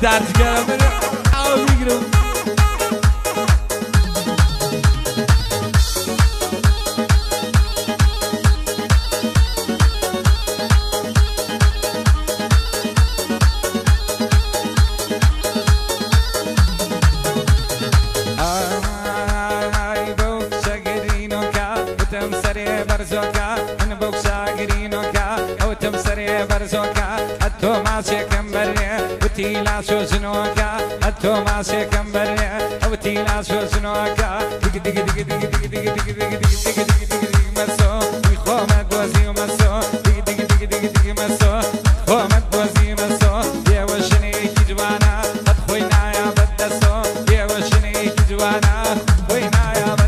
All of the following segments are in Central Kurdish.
درد کردم هوا میگیرم وتيلا شو شنوكا التوما شكم بريا وتيلا شو شنوكا دق دق دق دق دق دق دق دق دق دق مسو يخومت بوزي مسو دق دق دق دق دق مسو خومت بوزي مسو يا وشني كجوانا قد خوينا يا بدسو يا وشني كجوانا خوينا يا بد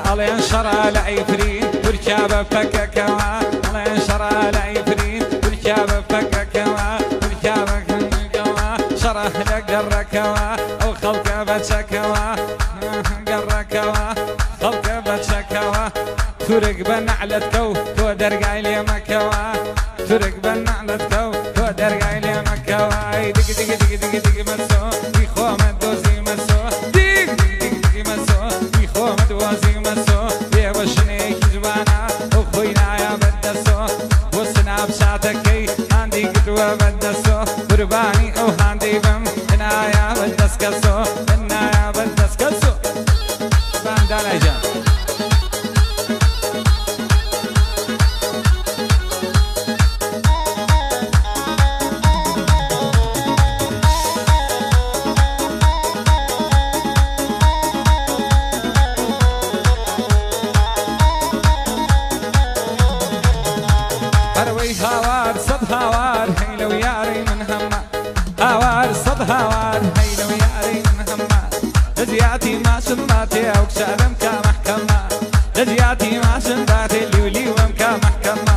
ئەڵێن شەڕا لە ئەیفرین ورکیا بە پەکەکەوە ئەڵێن شەڕا لە ئەیفرین ورکیا بە پەکەکەوە ورکیا بەکەکەوە شەڕە لە گەڕەکەوە ئەو خەڵکە بەچەکەوە گەڕەکەوە خەڵکە بەچەکەوە تورک بە نەعلەتکە و تۆ دەرگای لێمەکەوە تورک بە نەعلەتکە و تۆ دەرگای لێمەکەوە دیگ دیگ دیگ دیگ دیگ مەسۆ بی خۆمە دۆزی مەسۆ دیگ دیگ دیگ مەسۆ بی خۆمە دۆزی مەسۆ بێوە شنێکی جوانە ئەو خۆی نایە بەدەسۆ بۆ سناپچاتەکەی هاندی کردووە بەدەسۆ قوربانی ئەو هاندەی بم نایە بەدەست کەسۆ نایە بەدەست کەسۆ باندانای جان هاوار صد هاوار هيلو ياري من هما هاوار صد هاوار هيلو ياري من هما لجياتي ما شماتي او كشادم كمحكمة لجياتي ما شماتي لولي وم كمحكمة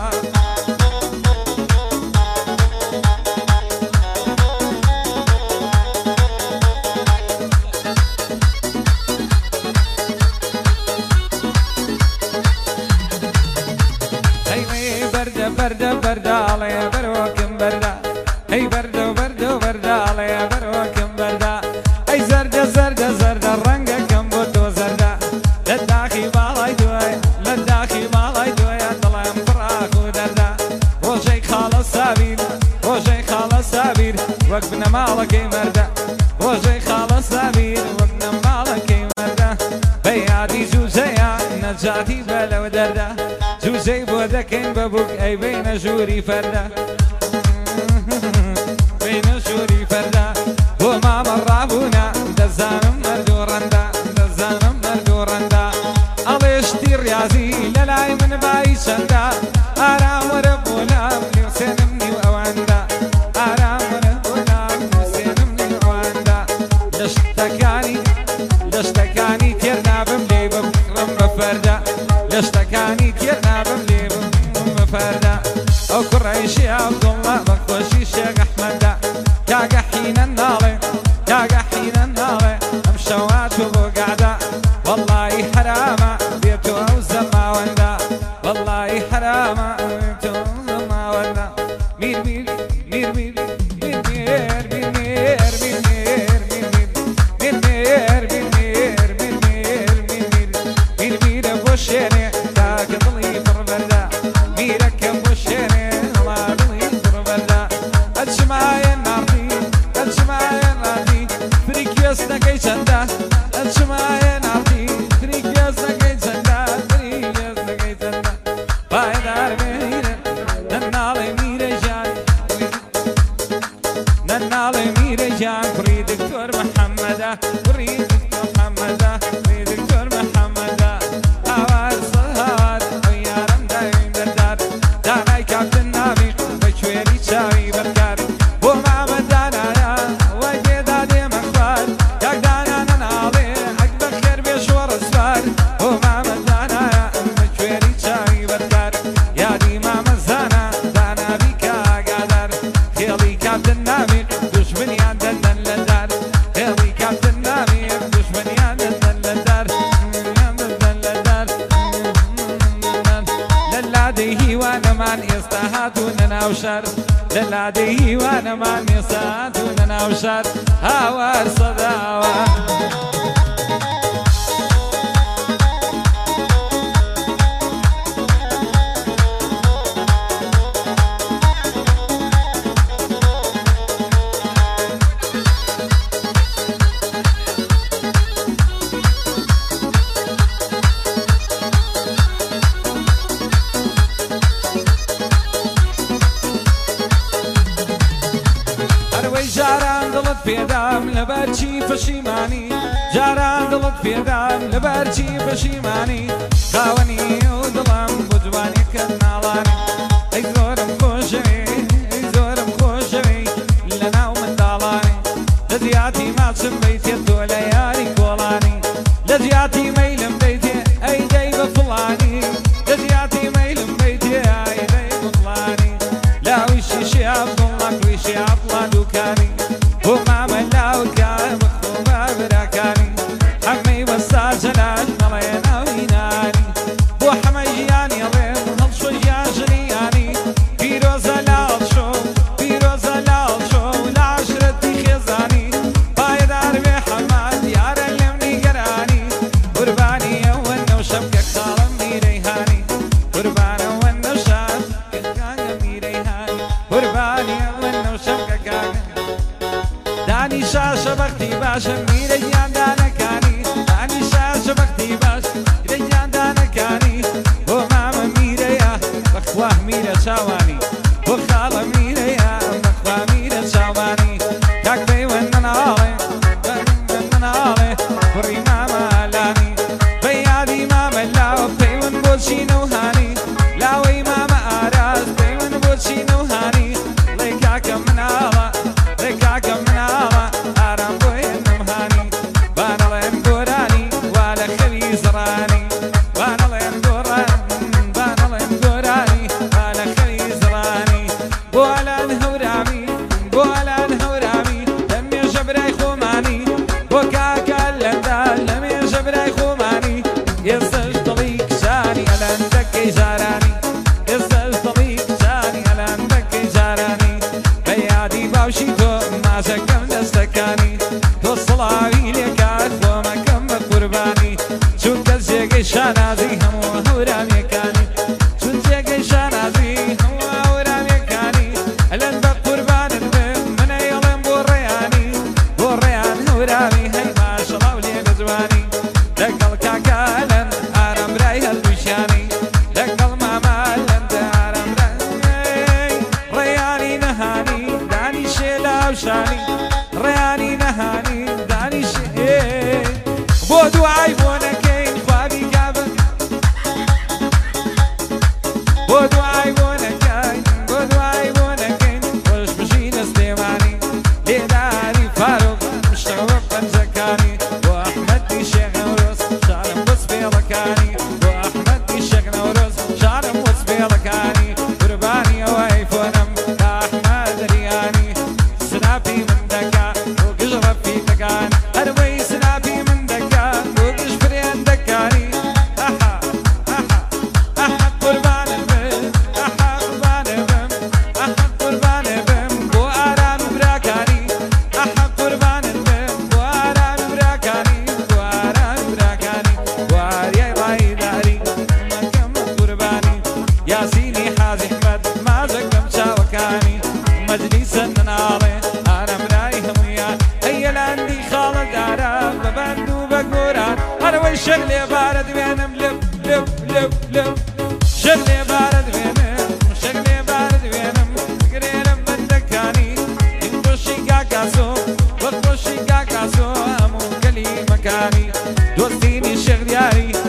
برده برده علي بروكم برده هي برده برده برده علي بروكم برده اي زرده زرده زرده رنگكم بودو زرده للداخي بالاي دوي للداخي بالاي دوي طلعم فراخ ودرده روجي خالص سابير روجي خالص سابير وقبنا مالك مرده روجي خالص سابير وقبنا مالك مرده بيادي جوزيا نجاتي بلا ودرده جوزي بودكين ببوك اي بين جوري فردا بين جوري فردا وما مرابونا دزانم مردو رندا دزانم مردو رندا الاشتي رياضي للاي من باي شندا ارام ربنا لوسنمني واواندا ارام ربنا لوسنمني واواندا لشتكاني تيرنا بملي بكرم بفردا لشتكاني تيرنا بملي بفردا او كريشي عبد الله بخوشي شيخ احمد كاقا حين النالي كاقا حين النالي امشوات وقعدا والله حرامة بيتو او زما وندا والله حرامة بيتو او زما وندا مير مير مير مير مير مير مير مير مير مير مير مير مير مير مير مير مير مير مير بوشيني داك ضلي بربردا ميرك بوشيني الله ضلي بربردا الشماية نارتي الشماية نارتي فريك يسنكي شندا الشماية نارتي فريك يسنكي شندا فريك يسنكي شندا بايدار ميرن ننالي ميرجان ننالي ميرجان فري دكتور محمدا فري دكتور محمدا فري دكتور محمدا هاوار صهار ويارم دايم دردار داناي كابتن نابي بشويري شاوي بركار ومعمد دانانا وجيدا دي مخبار ياك دانا ننالي اكبر خير بيشور اسفار ومعمد دانانا بشويري شاوي بركار يا دي معمد زانا دانا بيكا قادر خيالي كابتن نابي دشمني عندنا للدار خيالي كابتن نابي دشمني عندنا للدار للاديه وانا من يستهاتوننا وشر للاديه وانا من يستهاتوننا وشر هاوار صداوة جاران دڵت پێدام لەبەرچی پەشیمانی جاران دڵت پێدام لەبەرچی پەشیمانی خاوەنی و دڵم بۆ جوانیەکەت ناڵانی ئەی زۆرم خۆشەوی ئەی زۆرم خۆشەوی لەناو منداڵانی لە زیاتی ماچم بەیتێ تۆ لە یاری کۆڵانی لە زیاتی مەیلم بەیتێ ئەی دەی قربانی چون کس جگه شانازی همو هورامی کانی چون جگه شانازی همو هورامی کانی الان با قربان من ایلم بو ریان هورامی هی ماشالله ولی بزوانی لقل کاکالن آرام برای هلوشانی لقل مامالن آرام برای ریانی نهانی دانی شلاوشانی ریانی نهانی دانی بۆ دوعای بۆ نەکەین خوابی گابن بۆ دوعای بۆ نەکەین بۆ دوعای بۆ نەکەین خۆش بژینە سلێمانی لێداری فاروق مشتەوە پەنجەکانی بۆ ئەحمەدی شێخ نەورۆز شارم بۆ سپێڵەکانی بۆ ئەحمەدی شێخ نەورۆز شارم بۆ سپێڵەکانی قوربانی ئەوەی فۆنم تا ئەحمەد ریانی سناپی من دەکا بۆ گژ ڕەفیقەکان هەروەی سناپی من شغلي بارد وينم لب لب لب لب شغلي بارد وينم شغلي بارد وينم قريرم بدكاني انقشي قاقاسو وقشي قاقاسو امو قلي مكاني دوستيني شغل ياري